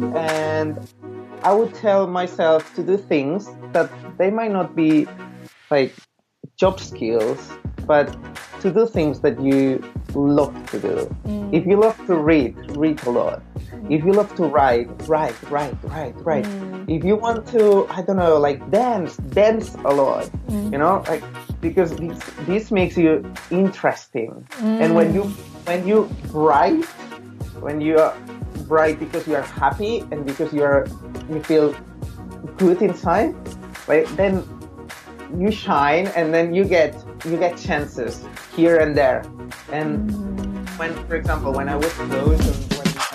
and I would tell myself to do things that they might not be like job skills, but to do things that you love to do. If you love to read, read a lot. If you love to write, write. If you want to, I don't know, like dance a lot. You know, like because this makes you interesting. And when you write, when you write because you are happy and because you feel good inside, right? Then you shine, and then you get chances here and there. And when, for example, when I was close and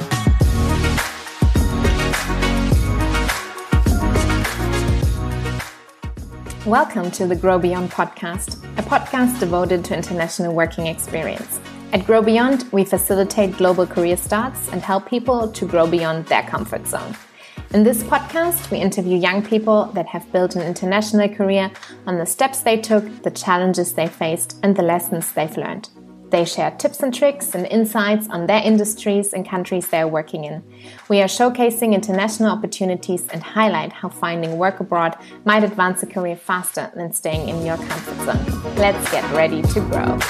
Welcome to the Grow Beyond podcast, a podcast devoted to international working experience. At Grow Beyond, we facilitate global career starts and help people to grow beyond their comfort zone. In this podcast, we interview young people that have built an international career on the steps they took, the challenges they faced, and the lessons they've learned. They share tips and tricks and insights on their industries and countries they are working in. We are showcasing international opportunities and highlight how finding work abroad might advance a career faster than staying in your comfort zone. Let's get ready to grow.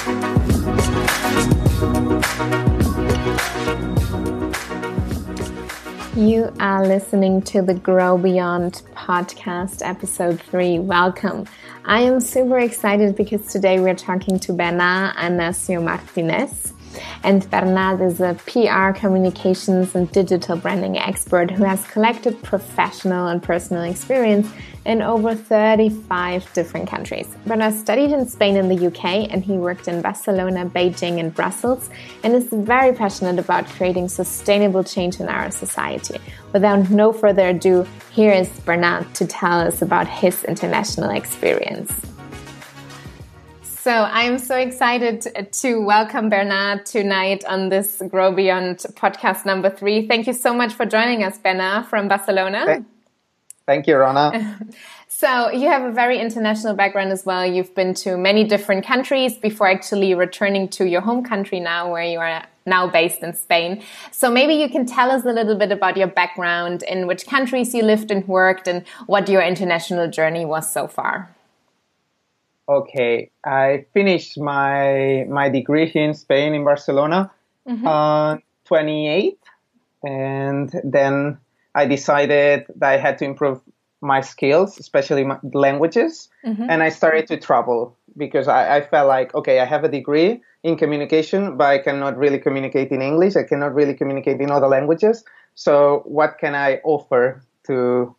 You are listening to the Grow Beyond podcast, episode 3. Welcome. I am super excited because today we're talking to Bernard Anasio Martinez. And Bernard is a PR, communications and digital branding expert who has collected professional and personal experience in over 35 different countries. Bernard studied in Spain and the UK, and he worked in Barcelona, Beijing and Brussels, and is very passionate about creating sustainable change in our society. Without no further ado, here is Bernard to tell us about his international experience. So I'm so excited to welcome Bernard tonight on this Grow Beyond podcast number 3. Thank you so much for joining us, Bernard, from Barcelona. Thank you, Rana. So you have a very international background as well. You've been to many different countries before actually returning to your home country now, where you are now based in Spain. So maybe you can tell us a little bit about your background, in which countries you lived and worked, and what your international journey was so far. Okay, I finished my degree here in Spain, in Barcelona, 28, and then I decided that I had to improve my skills, especially my languages, and I started to travel because I felt like, okay, I have a degree in communication, but I cannot really communicate in English, I cannot really communicate in other languages, so what can I offer to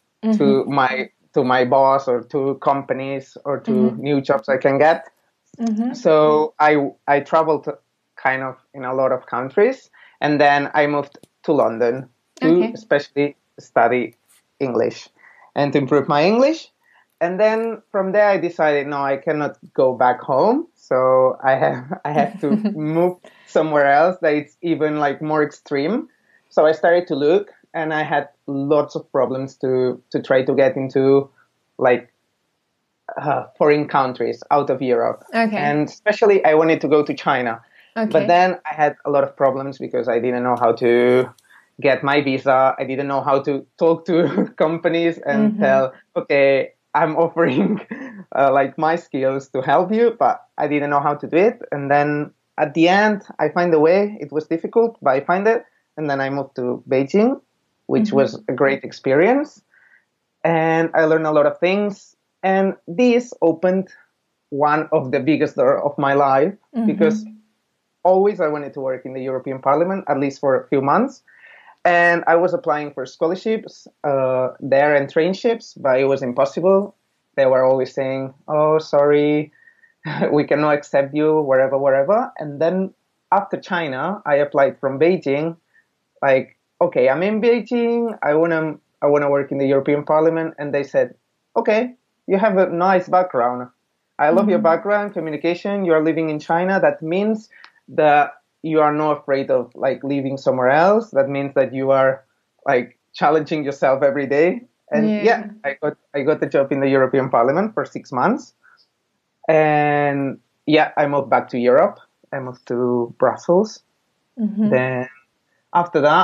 my boss or to companies or to new jobs I can get. So I traveled kind of in a lot of countries, and then I moved to London to especially study English and to improve my English. And then from there I decided, no, I cannot go back home. So I have to move somewhere else that it's even like more extreme. So I started to look, and I had lots of problems to try to get into like foreign countries out of Europe. And especially I wanted to go to China. But then I had a lot of problems because I didn't know how to get my visa. I didn't know how to talk to companies and tell, okay, I'm offering like my skills to help you, but I didn't know how to do it. And then at the end, I find a way. It was difficult, but I find it. And then I moved to Beijing, which was a great experience. And I learned a lot of things. And this opened one of the biggest doors of my life because always I wanted to work in the European Parliament, at least for a few months. And I was applying for scholarships there and traineeships, but it was impossible. They were always saying, oh, sorry, we cannot accept you, wherever. And then after China, I applied from Beijing, like, okay, I'm in Beijing, I wanna work in the European Parliament. And they said, okay, you have a nice background. I love your background, communication, you're living in China. That means that you are not afraid of like living somewhere else. That means that you are like challenging yourself every day. And I got the job in the European Parliament for 6 months. And I moved back to Europe. I moved to Brussels. Then after that,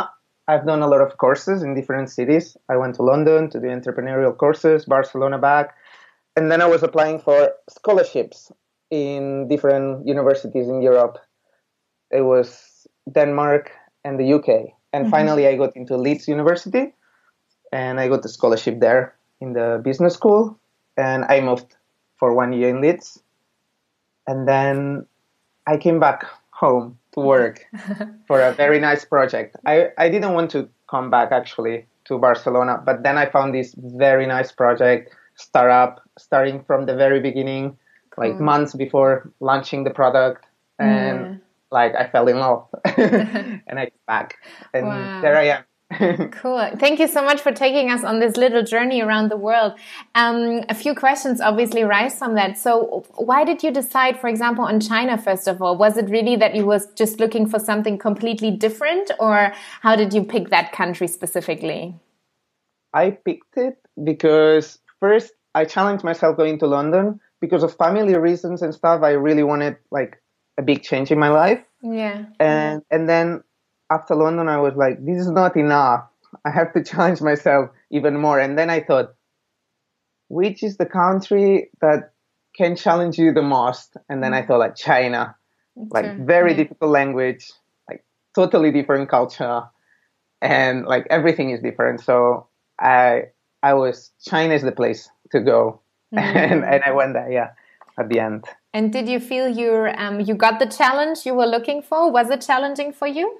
I've done a lot of courses in different cities. I went to London to do entrepreneurial courses, Barcelona back, and then I was applying for scholarships in different universities in Europe. It was Denmark and the UK. And finally, I got into Leeds University, and I got a scholarship there in the business school. And I moved for 1 year in Leeds. And then I came back home to work for a very nice project. I didn't want to come back, actually, to Barcelona. But then I found this very nice project, startup, starting from the very beginning, like months before launching the product. And like I fell in love and I came back and there I am. Cool. Thank you so much for taking us on this little journey around the world. A few questions obviously rise from that. So why did you decide, for example, on China, first of all? Was it really that you was just looking for something completely different, or how did you pick that country specifically? I picked it because first I challenged myself going to London because of family reasons and stuff. I really wanted like a big change in my life. Yeah. And then after London, I was like, this is not enough. I have to challenge myself even more. And then I thought, which is the country that can challenge you the most? And then I thought like China, like very difficult language, like totally different culture, and like everything is different. So I was, China is the place to go. And I went there, at the end. And did you feel you got the challenge you were looking for? Was it challenging for you?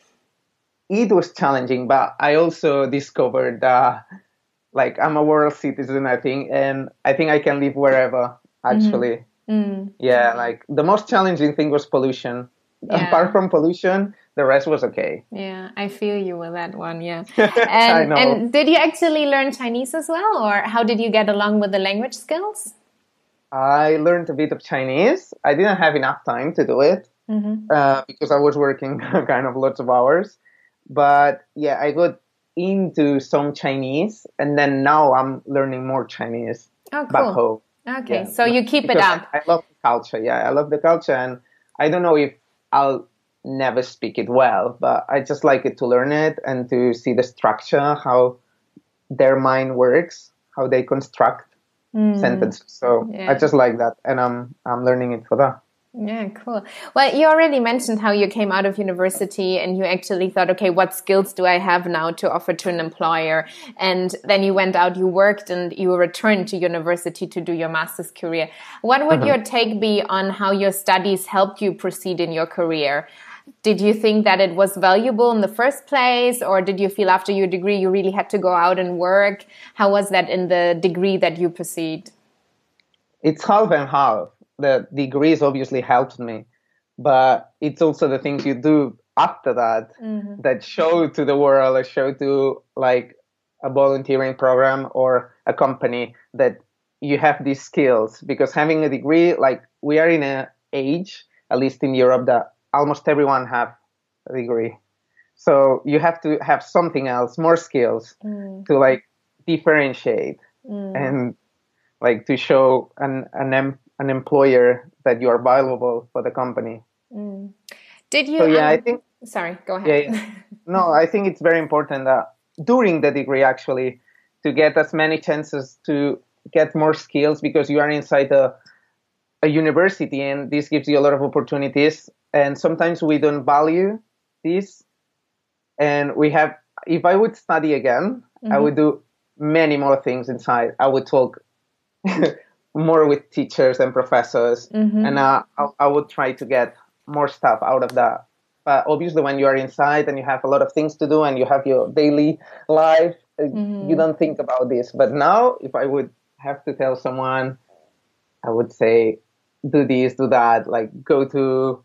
It was challenging, but I also discovered like I'm a world citizen, I think, and I think I can live wherever, actually. Yeah, like the most challenging thing was pollution. Apart from pollution, the rest was okay. Yeah, I feel you with that one, yeah. I know. And did you actually learn Chinese as well, or how did you get along with the language skills? I learned a bit of Chinese. I didn't have enough time to do it because I was working kind of lots of hours. But yeah, I got into some Chinese, and then now I'm learning more Chinese back home. Okay, so you keep it up. I love the culture. Yeah, I love the culture, and I don't know if I'll never speak it well, but I just like it to learn it and to see the structure, how their mind works, how they construct sentences. So I just like that, and I'm learning it for that. Yeah, cool. Well, you already mentioned how you came out of university and you actually thought, okay, what skills do I have now to offer to an employer? And then you went out, you worked, and you returned to university to do your master's career. What would your take be on how your studies helped you proceed in your career? Did you think that it was valuable in the first place, or did you feel after your degree you really had to go out and work? How was that in the degree that you pursued? It's half and half. The degrees obviously helped me, but it's also the things you do after that that show to the world, or show to like a volunteering program or a company that you have these skills. Because having a degree, like we are in an age, at least in Europe, that almost everyone have a degree. So you have to have something else, more skills to like differentiate and like to show an employer that you are valuable for the company. Did you? So yeah, I think. Sorry, go ahead. Yeah. No, I think it's very important that during the degree actually to get as many chances to get more skills, because you are inside a university and this gives you a lot of opportunities. And sometimes we don't value this. And we have. If I would study again, I would do many more things inside. I would talk more with teachers and professors, and I would try to get more stuff out of that. But obviously, when you are inside and you have a lot of things to do and you have your daily life, you don't think about this. But now, if I would have to tell someone, I would say, do this, do that, like go to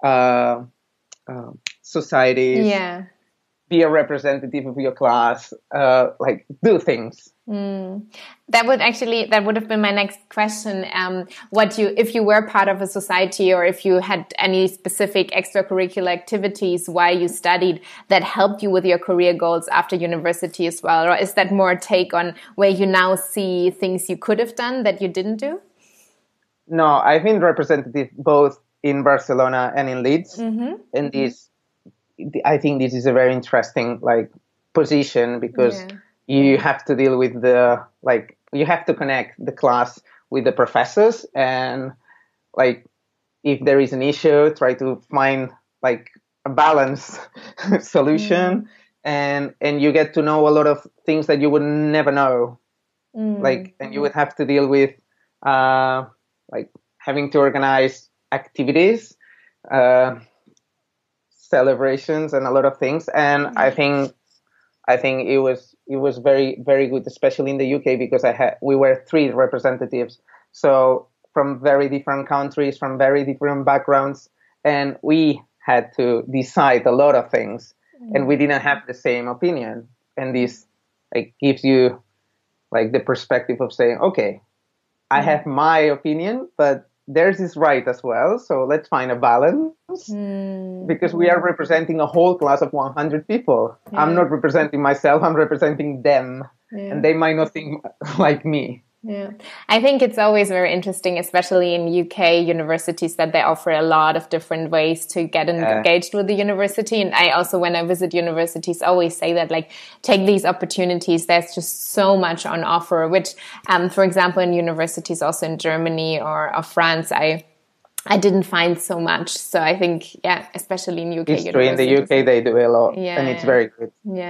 societies, be a representative of your class, like do things. That would have been my next question. If you were part of a society, or if you had any specific extracurricular activities while you studied that helped you with your career goals after university as well, or is that more a take on where you now see things you could have done that you didn't do? No, I've been representative both in Barcelona and in Leeds in these I think this is a very interesting like position because you have to deal with you have to connect the class with the professors, and like if there is an issue, try to find like a balanced solution, and you get to know a lot of things that you would never know, and you would have to deal with like having to organize activities, celebrations, and a lot of things. And I think it was very, very good, especially in the UK, because we were 3 representatives, so from very different countries, from very different backgrounds, and we had to decide a lot of things, and we didn't have the same opinion. And this like gives you like the perspective of saying, okay, I have my opinion, but theirs is right as well. So let's find a balance, because we are representing a whole class of 100 people. I'm not representing myself, I'm representing them, and they might not think like me. Yeah, I think it's always very interesting, especially in UK universities, that they offer a lot of different ways to get engaged with the university. And I also, when I visit universities, always say that, like, take these opportunities. There's just so much on offer, which, for example, in universities also in Germany or France, I didn't find so much. So I think, especially in UK history in the UK, they do a lot, and it's very good.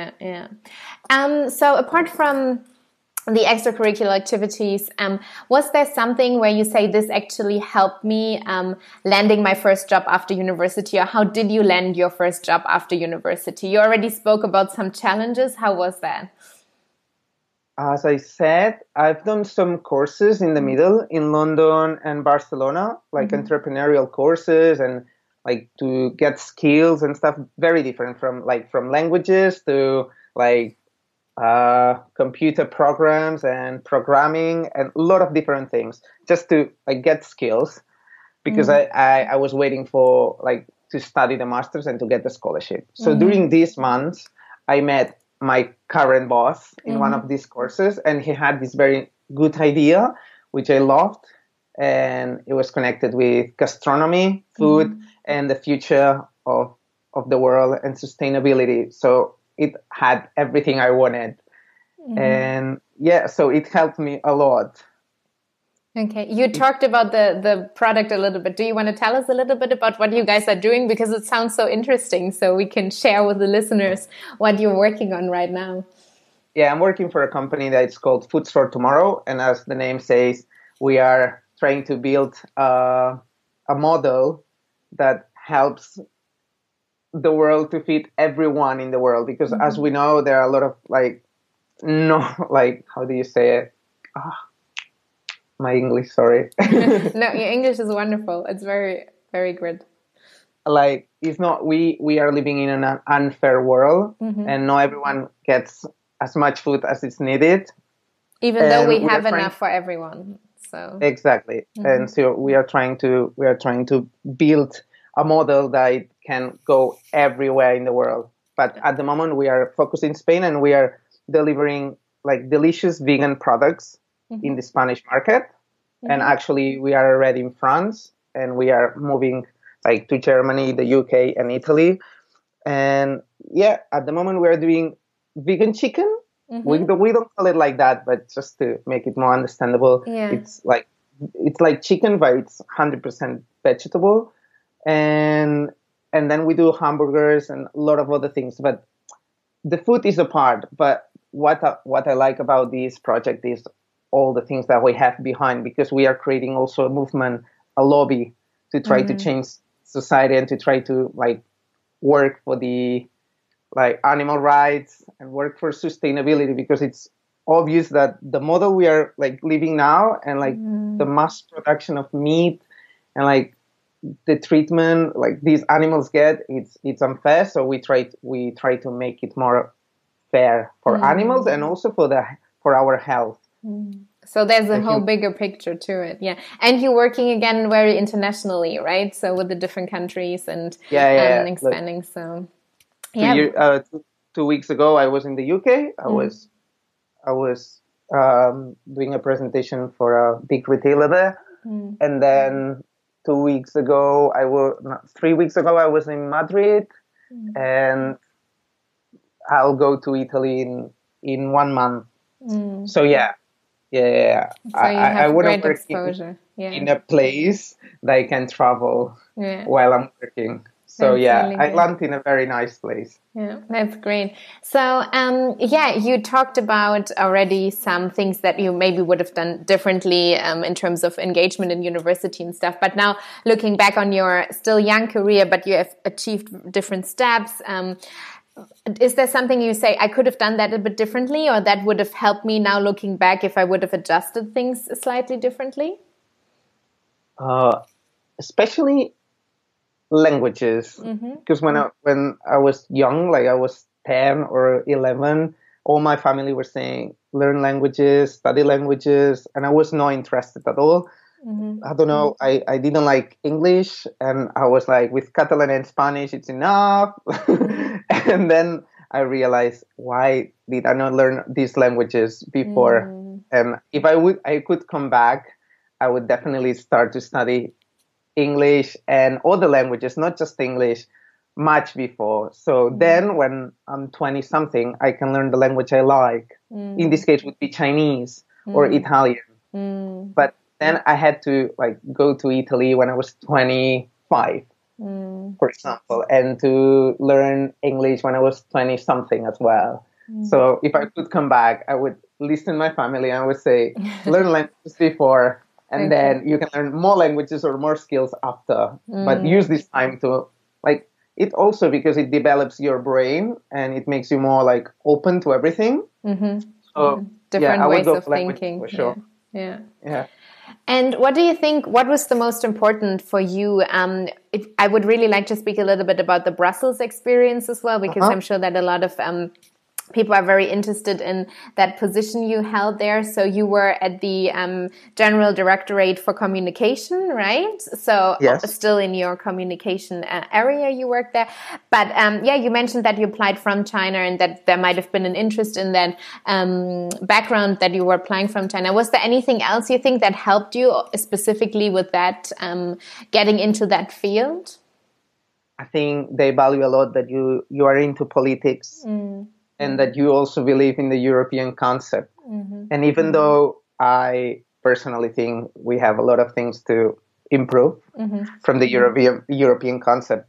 So apart from the extracurricular activities, was there something where you say this actually helped me landing my first job after university, or how did you land your first job after university? You already spoke about some challenges. How was that? As I said, I've done some courses in the middle in London and Barcelona, like entrepreneurial courses, and like to get skills and stuff, very different from languages to like computer programs and programming and a lot of different things, just to like get skills, because I was waiting for like to study the master's and to get the scholarship. So during these months, I met my current boss in one of these courses, and he had this very good idea, which I loved, and it was connected with gastronomy, food, and the future of the world and sustainability. So it had everything I wanted. And so it helped me a lot. Okay, you talked about the product a little bit. Do you want to tell us a little bit about what you guys are doing? Because it sounds so interesting, so we can share with the listeners what you're working on right now. Yeah, I'm working for a company that's called Foods for Tomorrow. And as the name says, we are trying to build a model that helps the world to feed everyone in the world. Because as we know, there are a lot of how do you say it? My English, sorry. No, your English is wonderful. It's very, very good. Like, it's not, we are living in an unfair world, and not everyone gets as much food as is needed. Even though we have enough for everyone. So exactly. And so we are trying to build a model that it can go everywhere in the world. But at the moment we are focused in Spain, and we are delivering like delicious vegan products in the Spanish market. And actually we are already in France, and we are moving like to Germany, the UK, and Italy. And at the moment we are doing vegan chicken. We don't call it like that, but just to make it more understandable, it's like chicken, but it's 100% vegetable. And then we do hamburgers and a lot of other things. But the food is a part. But what I like about this project is all the things that we have behind, because we are creating also a movement, a lobby to try to change society, and to try to like work for the like animal rights and work for sustainability, because it's obvious that the model we are like living now, and like the mass production of meat and like the treatment like these animals get, it's unfair. So we try to make it more fair for animals, and also for our health. So there's a whole bigger picture to it. Yeah. And you're working again very internationally, right? So with the different countries and expanding. Look, so 2 weeks ago I was in the UK. I was doing a presentation for a big retailer there. And then 3 weeks ago I was in Madrid. and I'll go to Italy in 1 month. So yeah. So I wouldn't work exposure. In a place that I can travel while I'm working. So really I land in a very nice place. Yeah, that's great. So you talked about already some things that you maybe would have done differently in terms of engagement in university and stuff. But now looking back on your still young career, but you have achieved different steps. Is there something you say, I could have done that a bit differently, or that would have helped me now looking back if I would have adjusted things slightly differently? Especially languages, because when I was young, like I was 10 or 11, all my family were saying learn languages, study languages, and I was not interested at all. I don't know, I didn't like English, and I was like, with Catalan and Spanish it's enough. And then I realized, why did I not learn these languages before? And if I could come back, I would definitely start to study English and other languages, not just English, much before. So then when I'm 20 something, I can learn the language I like. In this case would be Chinese or Italian. But then I had to like go to Italy when I was 25, for example, and to learn English when I was 20 something as well. So if I could come back, I would listen to my family and I would say, learn languages before, and then you can learn more languages or more skills after. But use this time to, like, it also because it develops your brain and it makes you more like open to everything. So different ways of thinking. For sure. Yeah. Yeah. And what do you think, what was the most important for you? I would really like to speak a little bit about the Brussels experience as well, because I'm sure that a lot of people are very interested in that position you held there. So you were at the General Directorate for Communication, right? So still in your communication area you worked there. But you mentioned that you applied from China and that there might have been an interest in that background that you were applying from China. Was there anything else you think that helped you specifically with that, getting into that field? I think they value a lot that you are into politics. And that you also believe in the European concept. And even though I personally think we have a lot of things to improve from the European concept,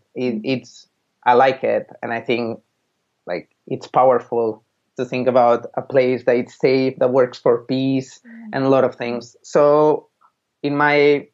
I like it. And I think like it's powerful to think about a place that it's safe, that works for peace and a lot of things. So in my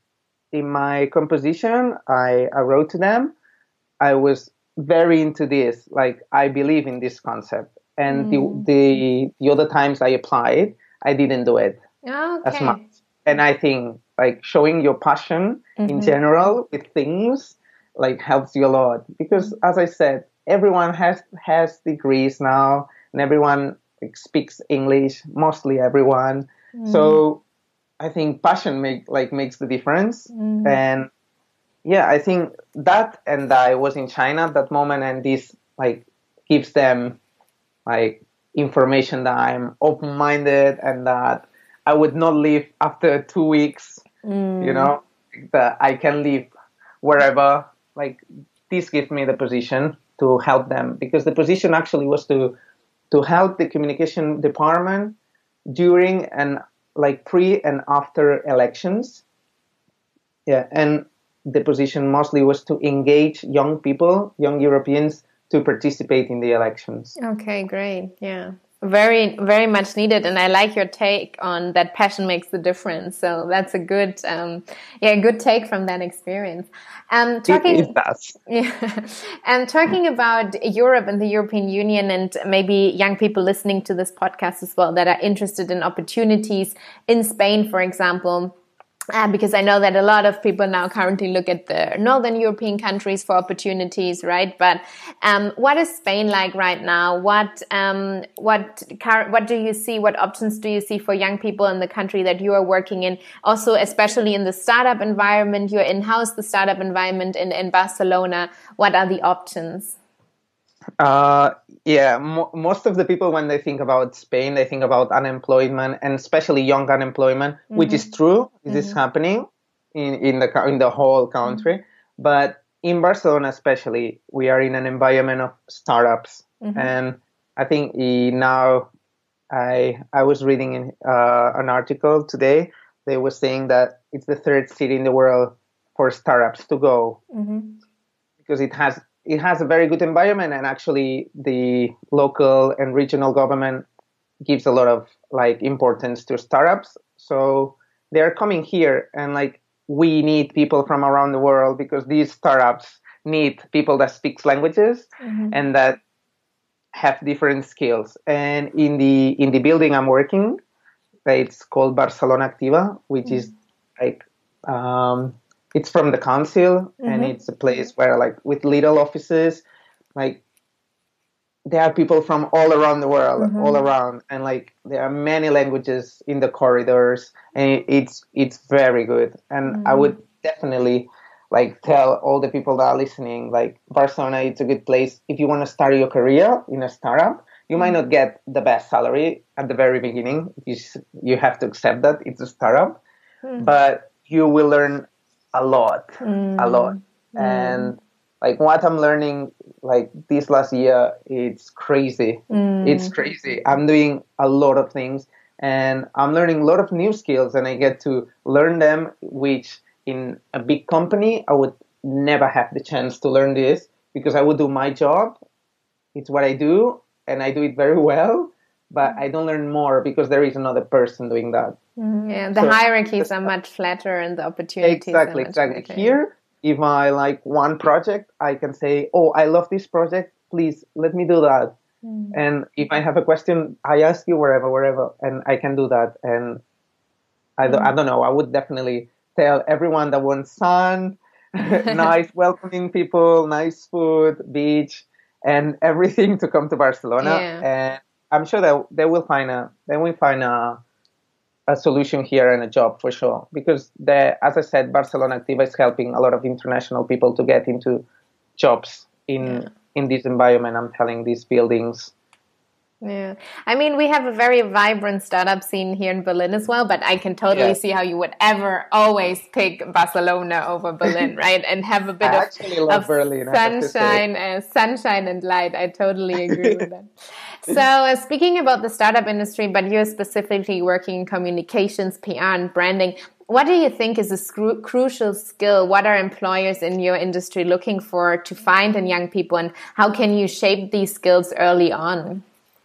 composition, I wrote to them, I was very into this, like I believe in this concept. And the other times I applied, I didn't do it as much. And I think like showing your passion in general with things like helps you a lot. Because as I said, everyone has degrees now and everyone like, speaks English, mostly everyone. So I think passion makes the difference. And I think that, and I was in China at that moment, and this like gives them like information that I'm open-minded and that I would not leave after 2 weeks, you know, that I can leave wherever. Like this gives me the position to help them, because the position actually was to help the communication department during and like pre and after elections. Yeah. And the position mostly was to engage young people, young Europeans, to participate in the elections. Okay, great. Yeah. Very, very much needed. And I like your take on that passion makes the difference. So that's a good, good take from that experience. It does. Yeah. And talking about Europe and the European Union, and maybe young people listening to this podcast as well that are interested in opportunities in Spain, for example. Because I know that a lot of people now currently look at the Northern European countries for opportunities, right? But what is Spain like right now? What do you see? What options do you see for young people in the country that you are working in? Also, especially in the startup environment, you're in. How's the startup environment in Barcelona? What are the options? Most of the people, when they think about Spain, they think about unemployment, and especially young unemployment, which is true. This is happening in the whole country. But in Barcelona especially, we are in an environment of startups. And I think now I was reading an article today. They were saying that it's the third city in the world for startups to go, because it has a very good environment, and actually the local and regional government gives a lot of like importance to startups. So they're coming here, and like we need people from around the world, because these startups need people that speaks languages and that have different skills. And in the building I'm working, it's called Barcelona Activa, which is like it's from the council, and it's a place where, like, with little offices, like there are people from all around the world, all around, and like there are many languages in the corridors, and it's very good. And I would definitely like tell all the people that are listening, like Barcelona, it's a good place if you want to start your career in a startup. You might not get the best salary at the very beginning. You have to accept that it's a startup, but you will learn a lot. And like what I'm learning, like this last year, it's crazy. It's crazy. I'm doing a lot of things, and I'm learning a lot of new skills, and I get to learn them, which in a big company, I would never have the chance to learn this, because I would do my job. It's what I do, and I do it very well, but I don't learn more because there is another person doing that. The hierarchies are much flatter, and the opportunities exactly. Here, if I like one project, I can say, "Oh, I love this project. Please let me do that." And if I have a question, I ask you wherever, and I can do that. And I don't know. I would definitely tell everyone that wants sun, nice, welcoming people, nice food, beach, and everything to come to Barcelona. And I'm sure that they will find a solution here and a job for sure, because as I said, Barcelona Activa is helping a lot of international people to get into jobs in this environment. I'm telling these buildings. Yeah, I mean, we have a very vibrant startup scene here in Berlin as well, but I can totally see how you would always pick Barcelona over Berlin, right? And have a bit of Berlin, sunshine and light. I totally agree with that. So speaking about the startup industry, but you're specifically working in communications, PR, and branding, what do you think is a crucial skill? What are employers in your industry looking for to find in young people, and how can you shape these skills early on?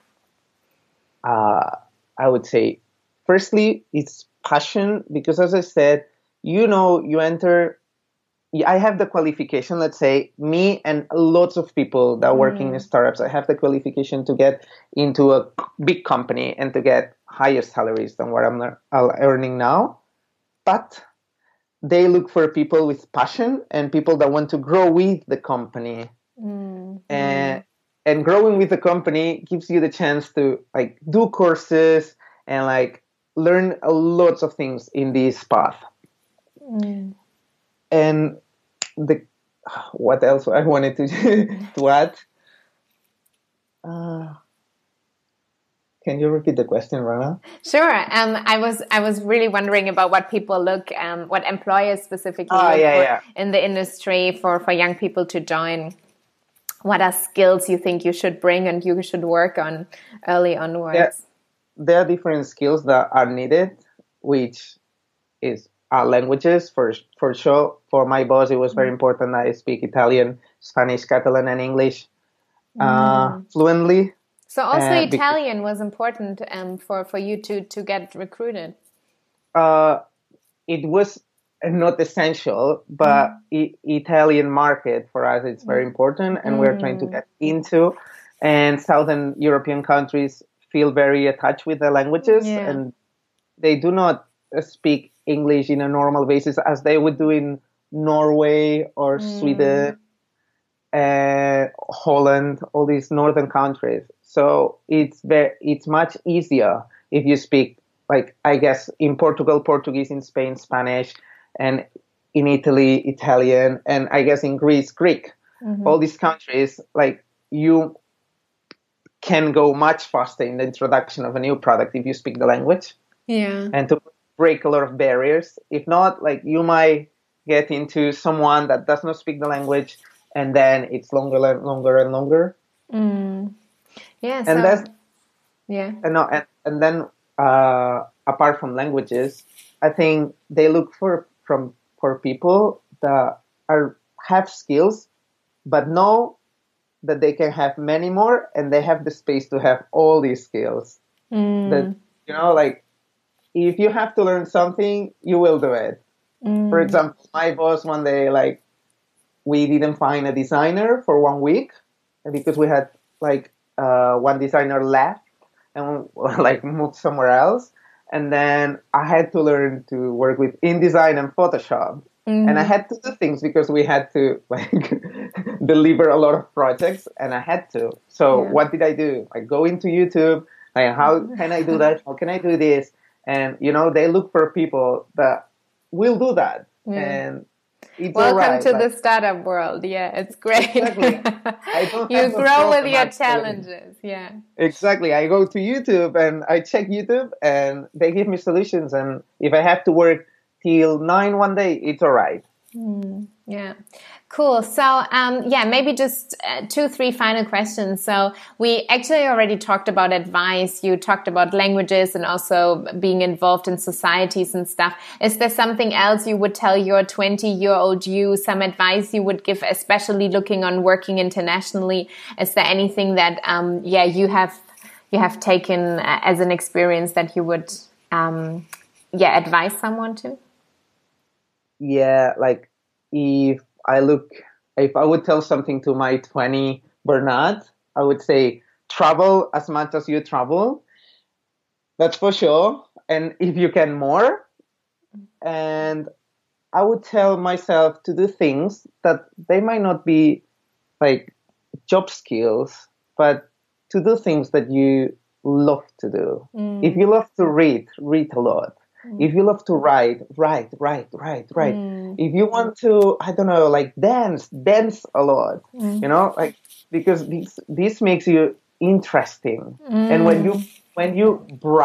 I would say, firstly, it's passion, because as I said, you enter, I have the qualification, let's say, me and lots of people that are working in startups, I have the qualification to get into a big company and to get higher salaries than what I'm earning now. But they look for people with passion and people that want to grow with the company. And growing with the company gives you the chance to like do courses and like learn lots of things in this path. And what else I wanted to add? Can you repeat the question, Rana? Sure. I was really wondering about what people what employers specifically look for in the industry for young people to join. What are skills you think you should bring and you should work on early onwards? There are different skills that are needed, which are languages for sure. For my boss, it was very important that I speak Italian, Spanish, Catalan, and English fluently. So also Italian was important for you to get recruited. It was not essential, but Italian market for us, it's very important, and we're trying to get into. And Southern European countries feel very attached with the languages, and they do not speak English in a normal basis as they would do in Norway or Sweden and Holland, all these northern countries. So it's much easier if you speak, like, I guess in Portugal, Portuguese, in Spain, Spanish, and in Italy, Italian, and I guess in Greece, Greek. All these countries, like, you can go much faster in the introduction of a new product if you speak the language. Yeah. And to break a lot of barriers. If not, like, you might get into someone that does not speak the language, and then it's longer and longer and longer. Yeah. And that's yeah. And then apart from languages, I think they look for people that have skills, but know that they can have many more, and they have the space to have all these skills. That, like, if you have to learn something, you will do it. For example, my boss one day, like, we didn't find a designer for 1 week because we had like one designer left and like moved somewhere else. And then I had to learn to work with InDesign and Photoshop. And I had to do things because we had to like deliver a lot of projects, and I had to. So what did I do? I go into YouTube, like, how can I do that? How can I do this? And, they look for people that will do that. And it's welcome to the startup world. Yeah, it's great. Exactly. You grow with your challenges. Yeah. Exactly. I go to YouTube and I check YouTube, and they give me solutions. And if I have to work till 9 one day, it's all right. Yeah. Cool. So, maybe just 2-3 final questions. So we actually already talked about advice. You talked about languages and also being involved in societies and stuff. Is there something else you would tell your 20-year-old you, some advice you would give, especially looking on working internationally? Is there anything that, you have taken as an experience that you would, advise someone to? Yeah, like, if I would tell something to my 20 Bernard, I would say travel as much as you travel. That's for sure. And if you can, more. And I would tell myself to do things that they might not be like job skills, but to do things that you love to do. If you love to read a lot. If you love to write. If you want to, I don't know, like dance a lot, like, because this makes you interesting. And when you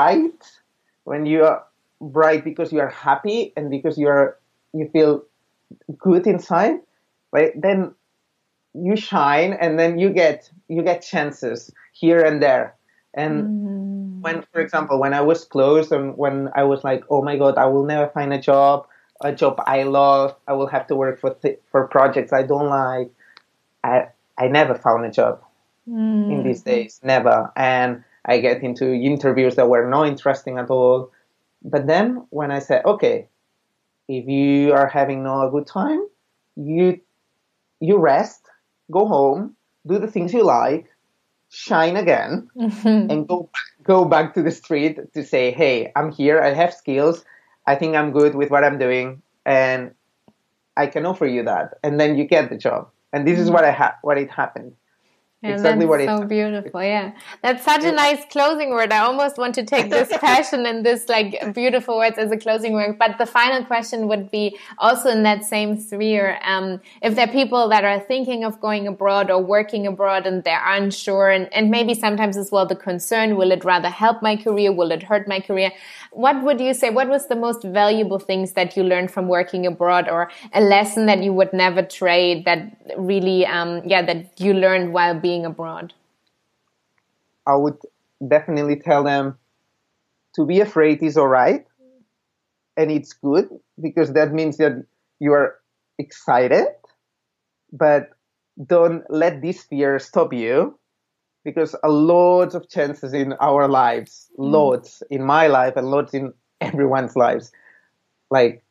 are bright because you are happy and because you feel good inside, right? Then you shine, and then you get chances here and there. And for example, when I was closed and when I was like, oh my God, I will never find a job I love, I will have to work for projects I don't like. I never found a job in these days, never. And I get into interviews that were not interesting at all. But then when I said, okay, if you are having not a good time, you rest, go home, do the things you like, shine again, and go back to the street to say, hey, I'm here, I have skills, I think I'm good with what I'm doing, and I can offer you that. And then you get the job. And this is what it happened. Yeah, exactly, that's so beautiful. Yeah, that's such a nice closing word. I almost want to take this passion and this like beautiful words as a closing word. But the final question would be also in that same sphere. If there are people that are thinking of going abroad or working abroad and they're unsure, and maybe sometimes as well the concern, will it rather help my career? Will it hurt my career? What would you say? What was the most valuable things that you learned from working abroad, or a lesson that you would never trade that really, that you learned while being abroad? I would definitely tell them to be afraid is all right. And it's good because that means that you are excited, but don't let this fear stop you. Because a lot of chances in our lives, loads in my life and loads in everyone's lives, like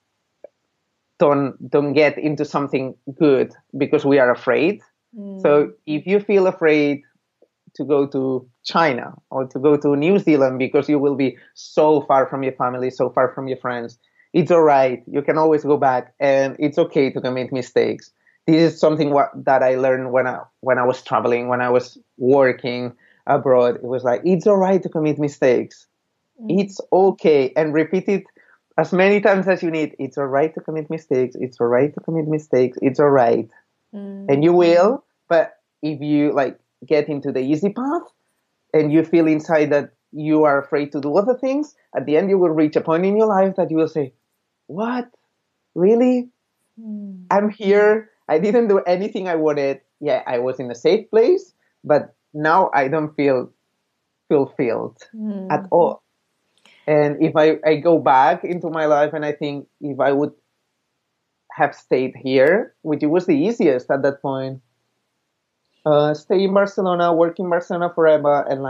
don't get into something good because we are afraid. So if you feel afraid to go to China or to go to New Zealand because you will be so far from your family, so far from your friends, it's all right. You can always go back, and it's okay to commit mistakes. This is something that I learned when I was traveling, when I was working abroad. It was like, it's all right to commit mistakes. It's okay. And repeat it as many times as you need. It's all right to commit mistakes. It's all right to commit mistakes. It's all right. And you will. But if you like get into the easy path and you feel inside that you are afraid to do other things, at the end you will reach a point in your life that you will say, what? Really? I'm here. I didn't do anything I wanted. Yeah, I was in a safe place, but now I don't feel fulfilled at all. And if I go back into my life and I think if I would have stayed here, which it was the easiest at that point, stay in Barcelona, work in Barcelona forever, and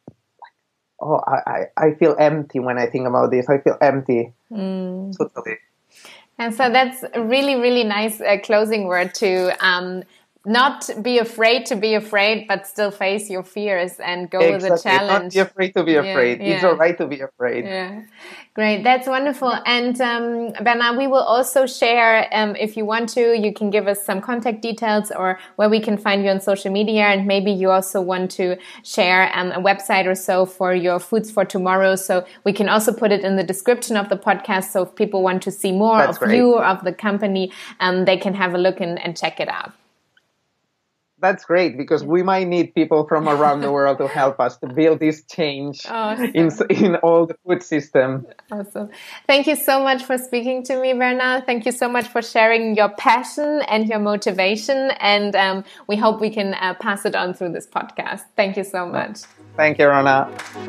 I feel empty when I think about this. I feel empty. Totally. And so that's a really, really nice closing word to not be afraid to be afraid, but still face your fears and go with the challenge. Not be afraid to be afraid. It's all right to be afraid. Yeah, great. That's wonderful. And Bernard, we will also share, if you want to, you can give us some contact details or where we can find you on social media. And maybe you also want to share a website or so for your Foods for Tomorrow. So we can also put it in the description of the podcast. So if people want to see more of you or of the company, they can have a look and check it out. That's great, because we might need people from around the world to help us to build this change in all the food system. Awesome. Thank you so much for speaking to me, Bernard. Thank you so much for sharing your passion and your motivation. And we hope we can pass it on through this podcast. Thank you so much. Thank you, Rona.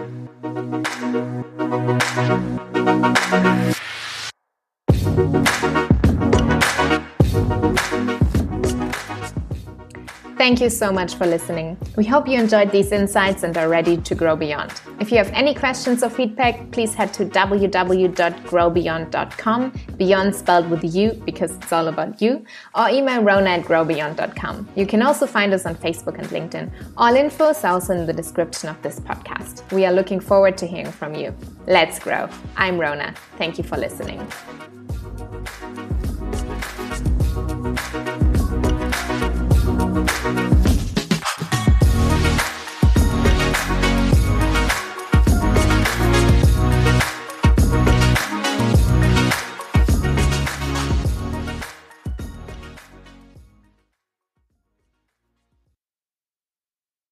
Thank you so much for listening. We hope you enjoyed these insights and are ready to grow beyond. If you have any questions or feedback, please head to www.growbeyond.com, beyond spelled with U because it's all about you, or email rona@growbeyond.com. You can also find us on Facebook and LinkedIn. All info is also in the description of this podcast. We are looking forward to hearing from you. Let's grow. I'm Rona. Thank you for listening.